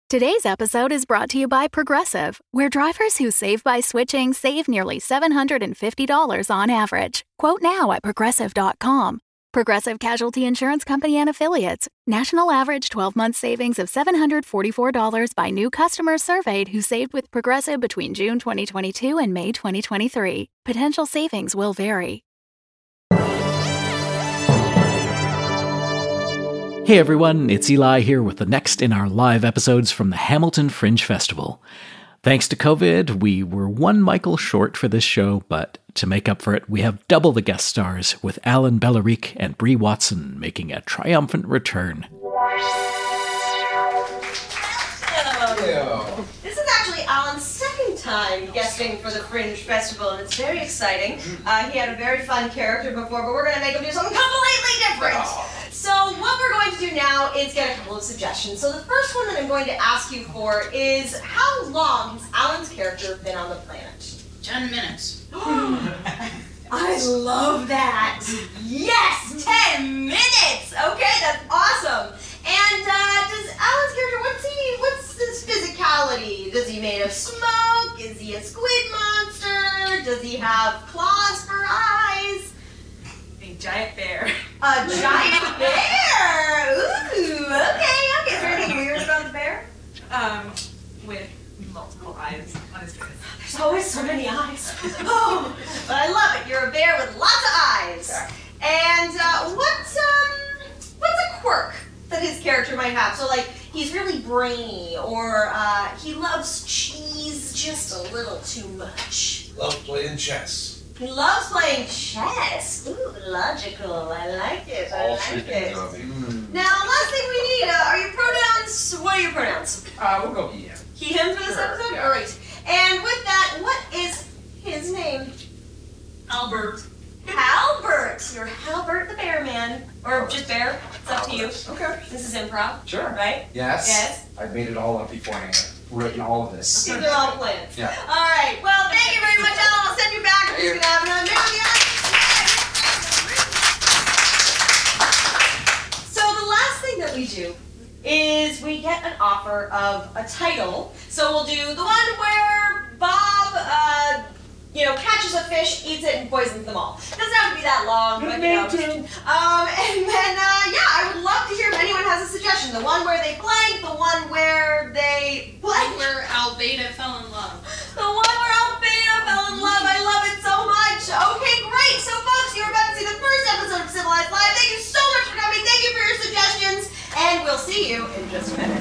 Today's episode is brought to you by Progressive, where drivers who save by switching save nearly $750 on average. Quote now at Progressive.com. Progressive Casualty Insurance Company and Affiliates. National average 12-month savings of $744 by new customers surveyed who saved with Progressive between June 2022 and May 2023. Potential savings will vary. Hey everyone, it's Eli here with the next in our live episodes from the Hamilton Fringe Festival. Thanks to COVID, we were one Michael short for this show, but to make up for it, we have double the guest stars, with Alan Bellerique and Brie Watson making a triumphant return. Hello. This is actually Alan's second time guesting for the Fringe Festival, and it's very exciting. He had a very fun character before, but we're going to make him do something completely different. So what we're going to do now is get a couple of suggestions. So the first one that I'm going to ask you for is, how long has Alan's character been on the planet? 10 minutes. I love that. Yes, 10 minutes. Okay, that's awesome. And does Alan's character, what's his physicality? Does he made of smoke? Is he a squid monster? Does he have claws for eyes? A giant bear. A giant bear! Ooh, okay. Is there anything weird about the bear? With multiple eyes on his face. There's always so many eyes. Oh, but I love it. You're a bear with lots of eyes. And what's a quirk that his character might have? So, like, he's really brainy, or he loves cheese just a little too much. Love playing chess. He loves playing chess. Ooh, logical. I like it. All three things of it. Now, last thing we need, are your pronouns? What are your pronouns? We'll go he, him. He, him for this episode? Yeah. Great. And with that, what is his name? Albert. Halbert. You're Halbert the Bear Man. Or just Bear. It's up to you. Okay. This is improv. Sure. Right? Yes. Yes. I've made it all up beforehand. I've written all of this. These are all plans. Yeah. All right. Well, thank you very much, Alan. I'll send you back. We're just going to have another movie. So the last thing that we do is we get an offer of a title. So we'll do the one where Bob, catches a fish, eats it, and poisons them all. Doesn't have to be that long, but And then, I would love to hear if anyone has a suggestion. The one where they blank, the one where they blank. Where Albeda fell in love. The one where Albeda fell in love. I love it so much. Okay, great. So, folks, you're about to see the first episode of Civilized Live. Thank you so much for coming. Thank you for your suggestions. And we'll see you in just a minute.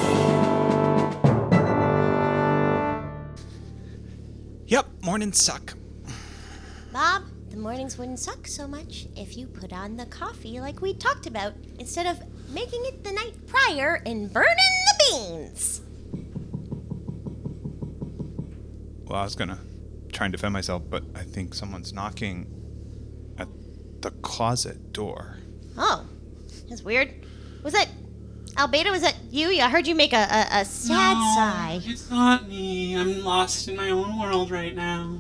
Yep, mornings suck. Bob, the mornings wouldn't suck so much if you put on the coffee like we talked about, instead of making it the night prior and burning the beans. Well, I was gonna try and defend myself, but I think someone's knocking at the closet door. Oh, that's weird. Was that Albeda? Was that you? I heard you make a sad sigh. It's not me. I'm lost in my own world right now.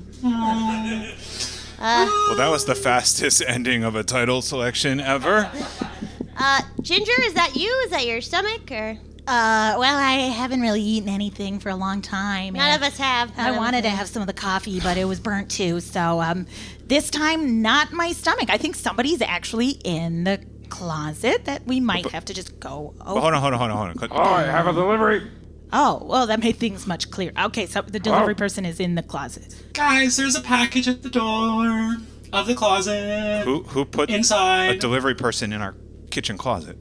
Well, that was the fastest ending of a title selection ever. Ginger, is that you? Is that your stomach, or? Well, I haven't really eaten anything for a long time. None of us have. I wanted to have some of the coffee, but it was burnt too. So this time, not my stomach. I think somebody's actually in the closet that we might have to just go over. Hold on. Oh, I have a delivery. Oh, well, that made things much clearer. Okay, so the delivery person is in the closet. Guys, there's a package at the door of the closet. Who put inside a delivery person in our kitchen closet?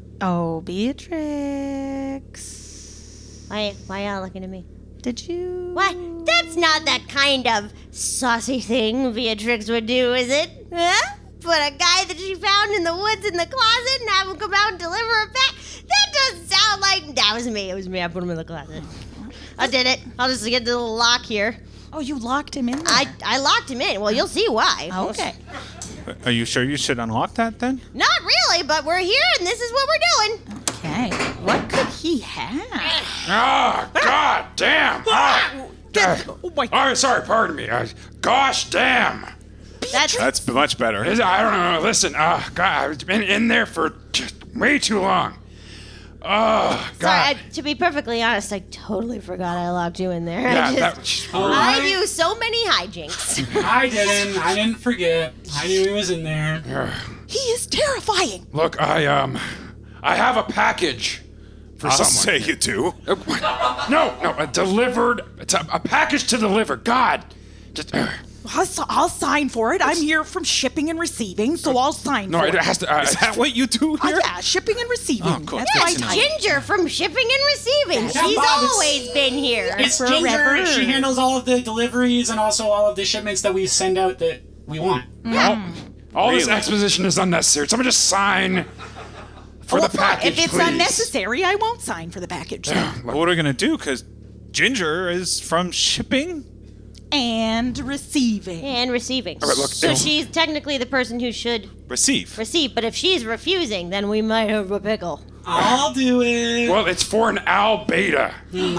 Beatrix. Why y'all looking at me? Did you? What? That's not the kind of saucy thing Beatrix would do, is it? Huh? Put a guy that she found in the woods in the closet and have him come out and deliver it back? That doesn't sound like... That was me. It was me. I put him in the closet. I did it. I'll just get the little lock here. Oh, you locked him in there. I locked him in. Well, you'll see why. Okay. Are you sure you should unlock that then? Not really, but we're here and this is what we're doing. Okay. What could he have? Ah, God damn. Oh my... Oh, sorry, pardon me. Gosh damn. That's much better. I don't know. Listen, God, I've been in there for just way too long. Oh, God. Sorry, to be perfectly honest, I totally forgot I locked you in there. Yeah, I do so many hijinks. I didn't forget. I knew he was in there. He is terrifying. Look, I have a package for I'll someone. say you do. No, delivered. It's a package to deliver. God. Just... I'll sign for it. I'm here from shipping and receiving, so I'll sign No, for it it. has to... Is that what you do here? Yeah, shipping and receiving. Oh, cool. That's Yeah, my it's type. Ginger from Shipping and Receiving. Yeah, She's Bob, it's- always been here. It's Forever. Ginger. She handles all of the deliveries and also all of the shipments that we send out that we want. All this Really? exposition is unnecessary. Someone just sign for the package, If it's please. unnecessary, I won't sign for the package. What are we going to do? Because Ginger is from shipping. And receiving. And receiving. All right, look, so if- she's technically the person who should Receive. receive, but if she's refusing, then we might have a pickle. I'll do it. Well, it's for an Al Beta.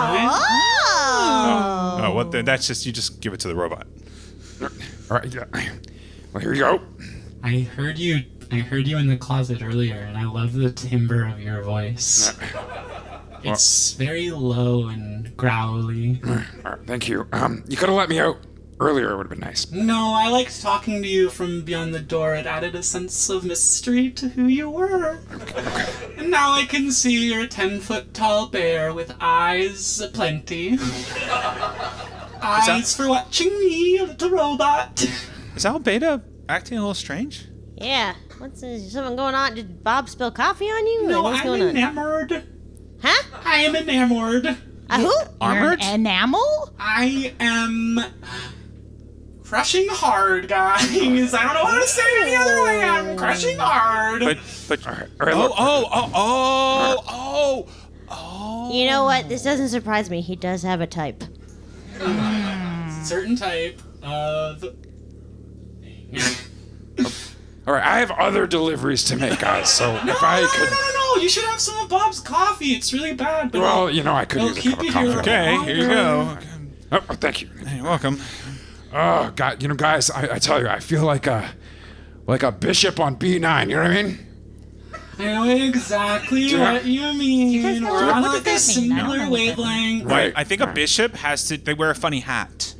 Oh! Oh, what? That's just, you just give it to the robot. All right, yeah. Well, here you go. I heard you in the closet earlier, and I love the timbre of your voice. It's very low and growly. All right, thank you. You could have let me out earlier. It would have been nice. No, I liked talking to you from beyond the door. It added a sense of mystery to who you were. And now I can see you're a 10-foot-tall bear with eyes aplenty. Eyes for watching me, a little robot. Is Al Beta acting a little strange? Yeah. What's this? Something going on? Did Bob spill coffee on you? No, What's I'm going on? enamored. Huh? I am enamored. Who? Armored? You're an enamel? I am crushing hard, guys. I don't know how to say it any other way. I'm crushing hard. But All right, look. oh. You know what? This doesn't surprise me. He does have a type. Certain type of... All right, I have other deliveries to make, guys. So if I could... No. You should have some of Bob's coffee. It's really bad. But Well, you know, I could it'll use a keep cup of you coffee. here. Okay, here you go. Oh, thank you. You're welcome. Oh, God. You know, guys, I tell you, I feel like a bishop on B9. You know what I mean? I know exactly Yeah. what you mean. know We're on what like a does that mean? I don't know similar what that wavelength. Right. I think a bishop has to, they wear a funny hat.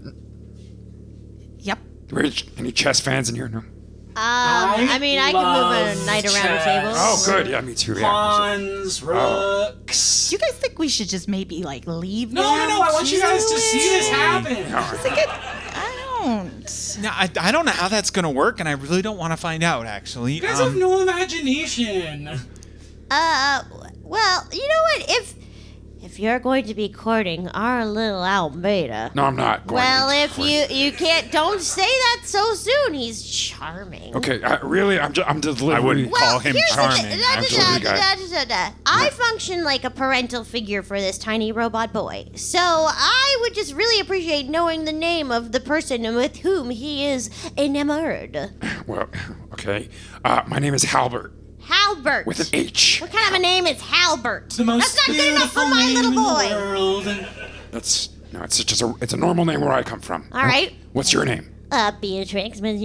Yep. Any chess fans in here? No. I mean, I can move a love knight around the table. Oh, good. Yeah, me too. Yeah. Pawns, rooks. Do you guys think we should just maybe like leave No, now? I want you guys to see this happen. I don't. No, I don't know how that's going to work, and I really don't want to find out, actually. You guys have no imagination. Well, you know what? If you're going to be courting our little Al Beta. No, I'm not going Well, to. if you can't, don't say that so soon. He's charming. Okay, really, I'm delivering. I wouldn't call him here's the charming. thing. Absolutely, I function like a parental figure for this tiny robot boy. So I would just really appreciate knowing the name of the person with whom he is enamored. Well, okay. My name is Halbert Halbert. with an H. What kind of a name is Halbert? The most That's not good enough for beautiful my name little in the boy. world. It's just it's a normal name where I come from. All right. What's your name? Beatrix. I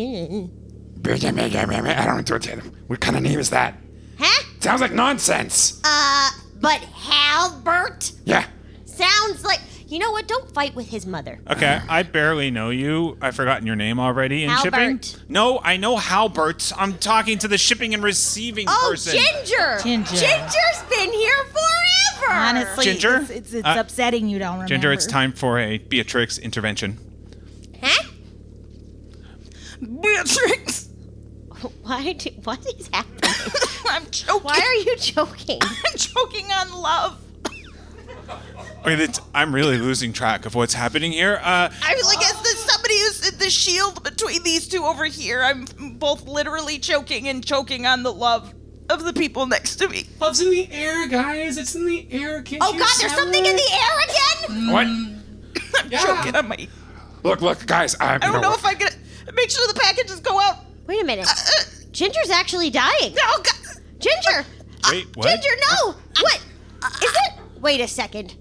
don't know what kind of name is that. Huh? Sounds like nonsense. But Halbert Yeah. sounds like. You know what? Don't fight with his mother. Okay, I barely know you. I've forgotten your name already in Halbert. shipping. No, I know Halbert. I'm talking to the shipping and receiving person. Ginger. Ginger. Ginger's been here forever. Honestly, Ginger? it's upsetting you don't remember. Ginger, it's time for a Beatrix intervention. Huh? Beatrix! What is happening? I'm choking. Why are you choking? I'm choking on love. Okay, I'm really losing track of what's happening here. I was like, as somebody who's the shield between these two over here, I'm both literally choking and choking on the love of the people next to me. Love's in the air, guys. It's in the air. Can't Oh you God, there's smell something in it? the air again? What? I'm choking on my... Look, guys. I don't know if I'm gonna... Make sure the packages go out. Wait a minute. Ginger's actually dying. Oh, God. Ginger. Wait, what? Ginger, no. What? Is it? Wait a second.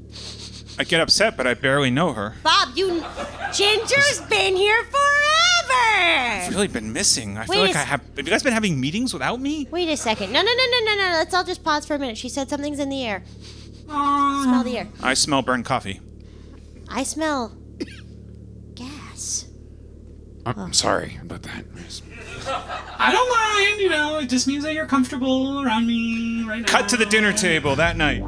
I get upset, but I barely know her. Bob, Ginger's been here forever. I've really been missing. I feel like I have. Have you guys been having meetings without me? Wait a second. No. Let's all just pause for a minute. She said something's in the air. Smell the air. I smell burnt coffee. I smell gas. I'm sorry about that. I don't mind, it just means that you're comfortable around me right now. Cut to the dinner table that night.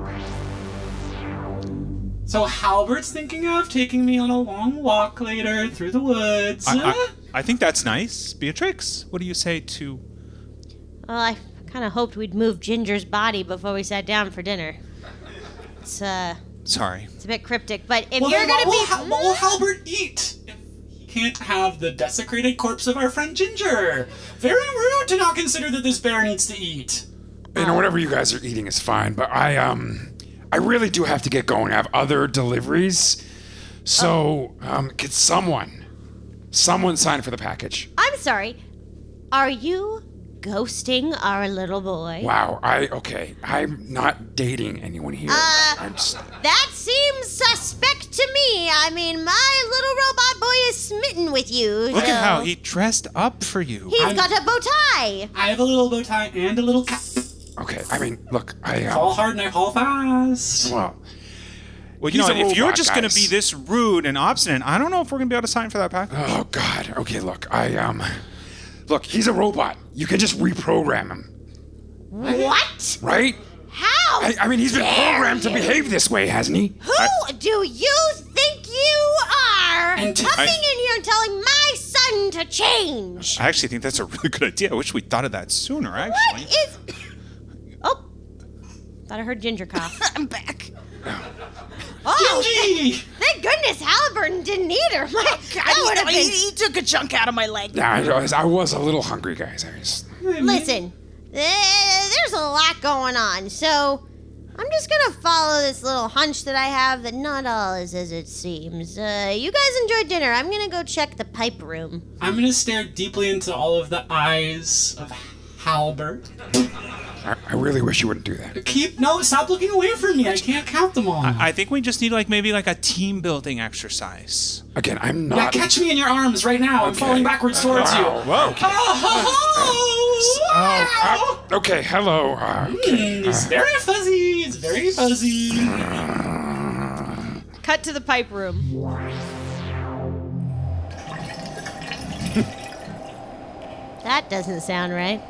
So Halbert's thinking of taking me on a long walk later through the woods. I think that's nice. Beatrix, what do you say to... Well, I kind of hoped we'd move Ginger's body before we sat down for dinner. It's, Sorry. It's a bit cryptic, but if Well, you're then gonna what will Halbert eat? He can't have the desecrated corpse of our friend Ginger. Very rude to not consider that this bear needs to eat. Whatever you guys are eating is fine, but I really do have to get going. I have other deliveries. So, could someone sign for the package? I'm sorry. Are you ghosting our little boy? Wow, I'm not dating anyone here. That seems suspect to me. I mean, my little robot boy is smitten with you. Look at how he dressed up for you. He's got a bow tie. I have a little bow tie and a little cap. Okay, I mean, look, Fall hard and I fall fast. Well, if you're just going to be this rude and obstinate, I don't know if we're going to be able to sign for that package. Oh, God. Okay, look, look, he's a robot. You can just reprogram him. What? Right? How? I mean, he's been programmed to behave this way, hasn't he? Who do you think you are? Coming in here and telling my son to change. I actually think that's a really good idea. I wish we'd thought of that sooner, actually. What is... Oh. Thought I heard Ginger cough. I'm back. Oh, Gingy! thank goodness Halliburton didn't eat her. He took a chunk out of my leg. Yeah, I was a little hungry, guys. Listen, there's a lot going on, so I'm just gonna follow this little hunch that I have that not all is as it seems. You guys enjoy dinner. I'm gonna go check the pipe room. I'm gonna stare deeply into all of the eyes of Halbert. I really wish you wouldn't do that. Stop looking away from me. I can't count them all. I think we just need maybe a team building exercise. Again, I'm not. Yeah, catch me in your arms right now. I'm falling backwards towards you. Whoa. Okay, hello. It's very fuzzy. It's very fuzzy. Cut to the pipe room. That doesn't sound right.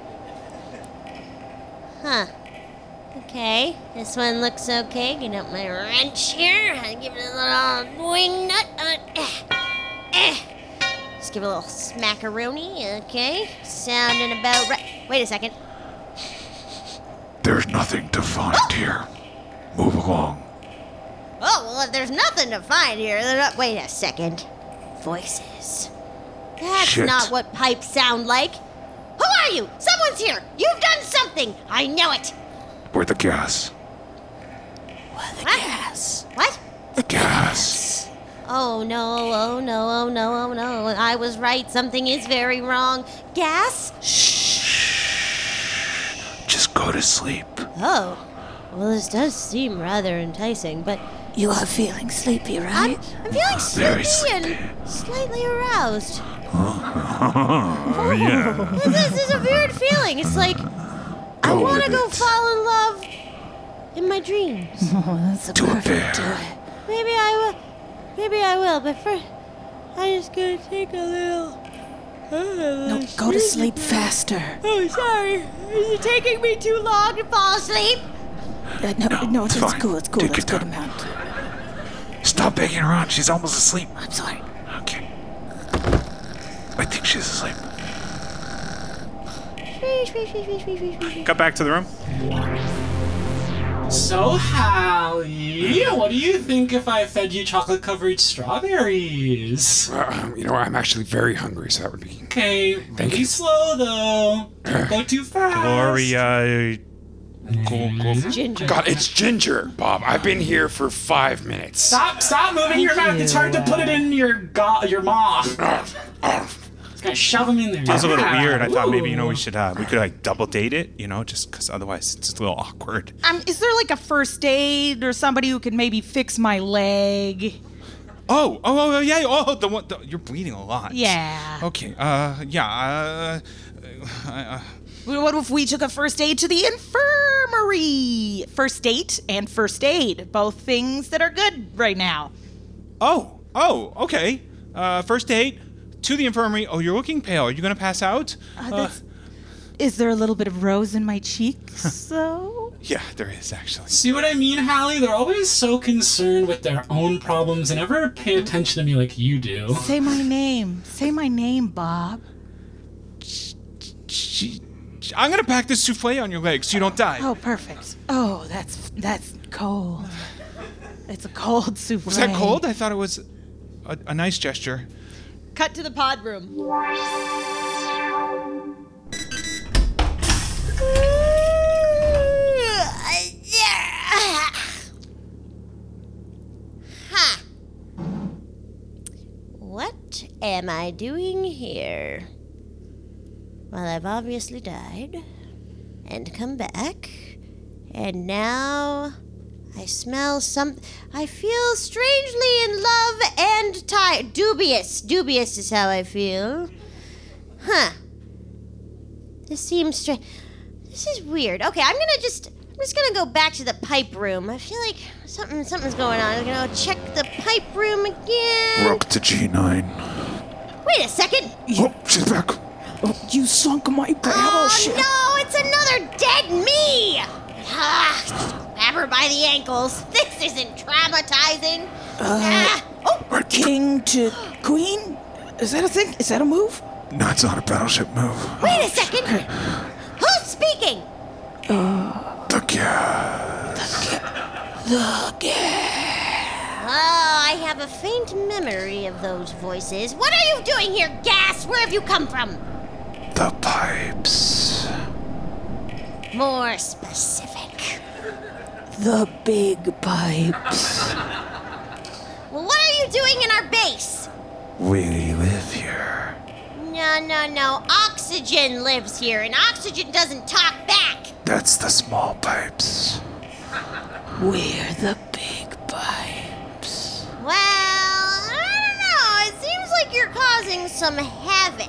Huh. Okay, this one looks okay. Get out my wrench here. Give it a little wing nut. Just give it a little smackaroni. Okay, sounding about right. Wait a second. There's nothing to find here. Move along. Oh, well, if there's nothing to find here, then... Wait a second. Voices. That's not what pipes sound like. Who are you? Someone's here. You've done something. I know it. We're the gas. Gas? What? The gas. Oh, no. I was right. Something is very wrong. Gas? Just go to sleep. Oh. Well, this does seem rather enticing, but... You are feeling sleepy, right? I'm feeling sleepy and slightly aroused. Yeah. This is a weird feeling. It's like I want to go fall in love in my dreams. Oh, that's a perfect do it. Maybe I will. But first, I just gotta take a little. No, go to sleep faster. Oh, sorry. Is it taking me too long to fall asleep? No, it's fine. cool. It's cool. Take That's your good time. amount. Stop begging her on. She's almost asleep. I'm sorry. Okay. I think she's asleep. Cut back to the room. So, Hallie, what do you think if I fed you chocolate-covered strawberries? I'm actually very hungry, so that would be... Okay, Thank be you. slow, though. Don't go too fast. Gloria... Ginger. God, it's Ginger, Bob. I've been here for 5 minutes. Stop moving your mouth. It's hard to put it in your maw. Just gotta shove them in there. Feels a little weird. I thought maybe, we could double date it, just because otherwise it's just a little awkward. Is there a first aid or somebody who could maybe fix my leg? Yeah. Oh, the one. You're bleeding a lot. Yeah. Okay. What if we took a first aid to the infirmary? First date and first aid, both things that are good right now. Oh, okay. First date to the infirmary. Oh, you're looking pale. Are you going to pass out? Is there a little bit of rose in my cheeks, though? Yeah, there is, actually. See what I mean, Hallie? They're always so concerned with their own problems and never pay attention to me like you do. Say my name. Say my name, Bob. I'm going to pack this souffle on your leg so you don't die. Oh, perfect. Oh, that's cold. It's a cold souffle. Was that cold? I thought it was a nice gesture. Cut to the pod room. What am I doing here? Well, I've obviously died and come back, and now I smell I feel strangely in love and tired. Dubious is how I feel. Huh. This seems strange. This is weird. Okay, I'm just gonna go back to the pipe room. I feel like something's going on. I'm gonna go check the pipe room again. We're up to G9. Wait a second. Oh, she's back. Oh, you sunk my battleship. Oh no, it's another dead me! Grab her by the ankles. This isn't traumatizing. King to queen? Is that a thing? Is that a move? No, it's not a battleship move. Wait a second. Okay. Who's speaking? The cat. The cat. Oh, I have a faint memory of those voices. What are you doing here, Gas? Where have you come from? The pipes. More specific. The big pipes. Well, what are you doing in our base? We live here. No. Oxygen lives here, and Oxygen doesn't talk back. That's the small pipes. We're the big pipes. Well, I don't know. It seems like you're causing some havoc.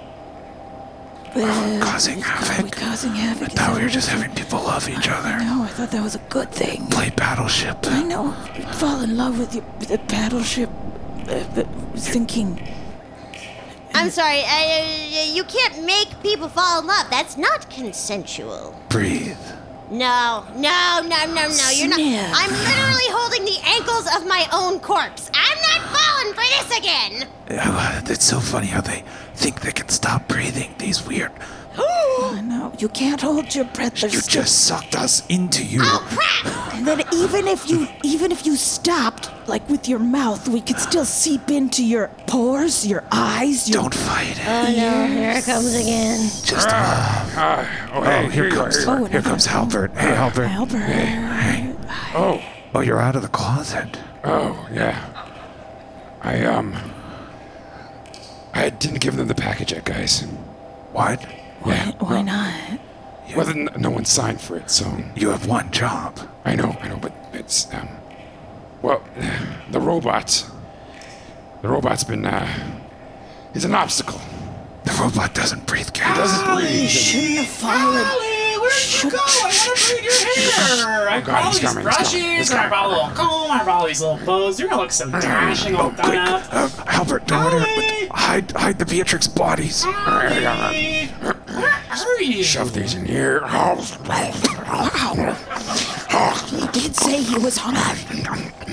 Causing havoc? Are we causing havoc? I thought we were just having people love each other. No, I thought that was a good thing. Play Battleship. I know. Fall in love with the Battleship. But was thinking... I'm sorry. You can't make people fall in love. That's not consensual. Breathe. No. You're not. I'm literally holding the ankles of my own corpse. I'm not falling for this again. It's so funny how they think they can stop breathing. These weird... I know. You can't hold your breath. You just sucked us into you. Oh, crap! And then even if you stopped, like with your mouth, we could still seep into your pores, your eyes, your... Don't fight it. Oh, no. Here it comes again. Just love. Here comes Halbert. Hey, Halbert. Halbert. Hey. Oh, you're out of the closet. Oh, yeah. I didn't give them the package yet, guys. What? Yeah. Why not? Well, then no one signed for it, so... You have one job. I know, but it's, well, the robot's been, he's an obstacle. The robot doesn't breathe gas. He doesn't breathe. You shouldn't have fallen. Where'd you go? I want to braid your hair. I brought all these brushes, and I brought a little comb, I brought all these little bows. You're gonna look so dashing all done up. Halbert, don't hide the Beatrix bodies. Where are you? Shove these in here. He did say he was hungry.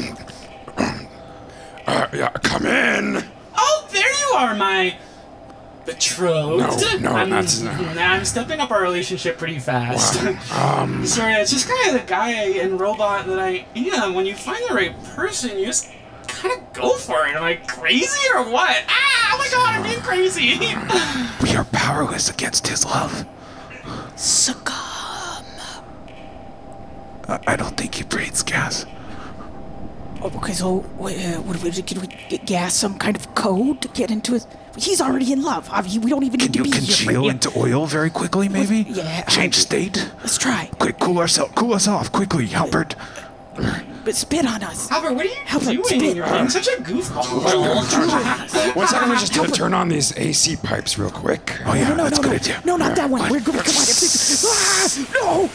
Yeah, come in. Oh, there you are, my betrothed. No, I'm stepping up our relationship pretty fast. Sorry, it's just kind of the guy and robot that I am. When you find the right person, you just kind of go for it. Am I crazy or what? Oh my god, I'm being crazy. We are powerless against his love. Succumb. I don't think he breathes gas. Okay, so can we gas some kind of code to get into his... He's already in love. We don't even need to be here. Can you congeal into oil very quickly, maybe? Yeah. Change state? Let's try. Quick, cool us off quickly, Halbert. spit on us. Albert, what are you doing? spit. You're being such a goofball. 1 second, we just need to turn on these AC pipes real quick. Oh, yeah, that's a good idea. No, not that one. We're good. Come on.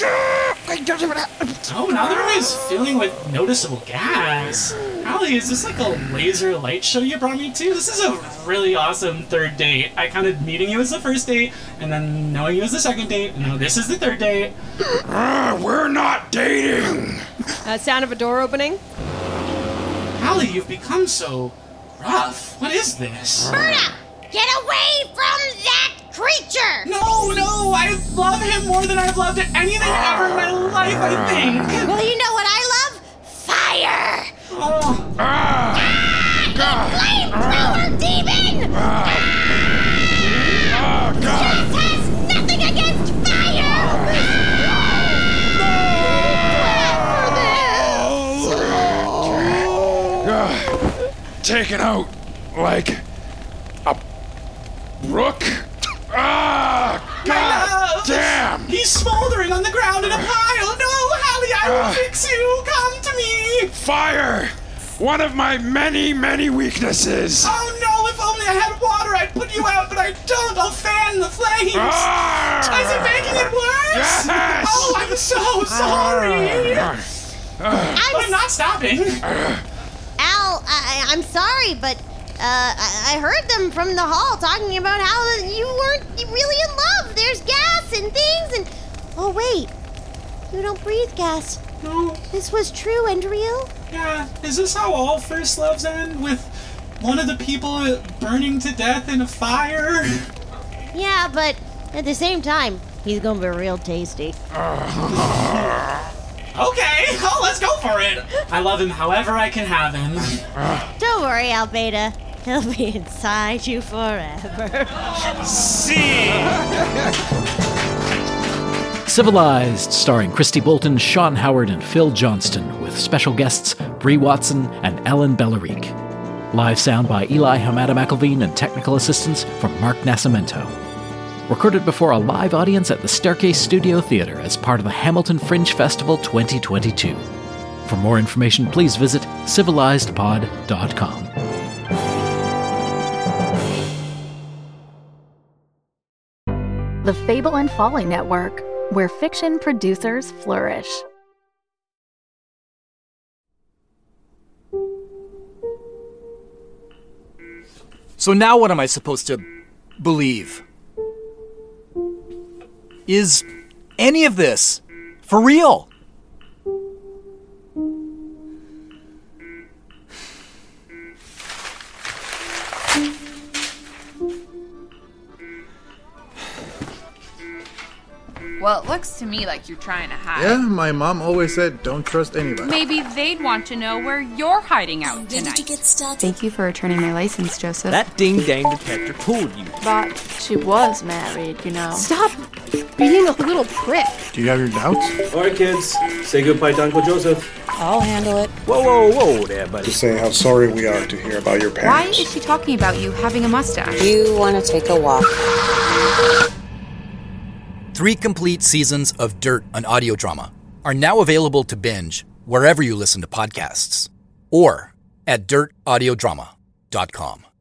Oh, now the room is filling with noticeable gas. Allie, is this like a laser light show you brought me to? This is a really awesome third date. I counted meeting you as the first date, and then knowing you as the second date, and now this is the third date. We're not dating! Sound of a door opening. Allie, you've become so rough. What is this? Berta, get away from that creature! No, I love him more than I've loved anything ever in my life, I think. Well, you know what I love? Fire! Oh. The flamethrower demon! Jess has nothing against fire! Taken out like a rook? God damn! He's smoldering on the ground in a pile. No, Allie, I will fix you. Come to me. Fire! One of my many, many weaknesses. Oh no, if only I had water, I'd put you out, but I don't. I'll fan the flames. Is it making it worse? Yes! Oh, I'm so sorry. I'm not stopping. Al, I'm sorry, but I heard them from the hall talking about how you weren't really in love. There's gas and things and... Oh, wait. You don't breathe gas. No. This was true and real? Yeah, is this how all first loves end? With one of the people burning to death in a fire? Yeah, but at the same time, he's gonna be real tasty. Okay, oh, let's go for it. I love him however I can have him. Don't worry, Albeta. He'll be inside you forever. See. Civilized, starring Christy Bolton, Sean Howard, and Phil Johnston, with special guests Brie Watson and Ellen Bellarique. Live sound by Eli Hamada McElveen and technical assistance from Mark Nascimento. Recorded before a live audience at the Staircase Studio Theatre as part of the Hamilton Fringe Festival 2022. For more information, please visit civilizedpod.com. The Fable and Folly Network, where fiction producers flourish. So now what am I supposed to believe? Is any of this for real? Well, it looks to me like you're trying to hide. Yeah, my mom always said don't trust anybody. Maybe they'd want to know where you're hiding out tonight. When did you get started? Thank you for returning my license, Joseph. That ding-dang detector fooled you. But she was married, you know. Stop being a little prick. Do you have your doubts? All right, kids. Say goodbye to Uncle Joseph. I'll handle it. Whoa there, buddy. To say how sorry we are to hear about your Why parents. is she talking about you having a mustache? You want to take a walk? 3 complete seasons of Dirt, an audio drama, are now available to binge wherever you listen to podcasts or at dirtaudiodrama.com.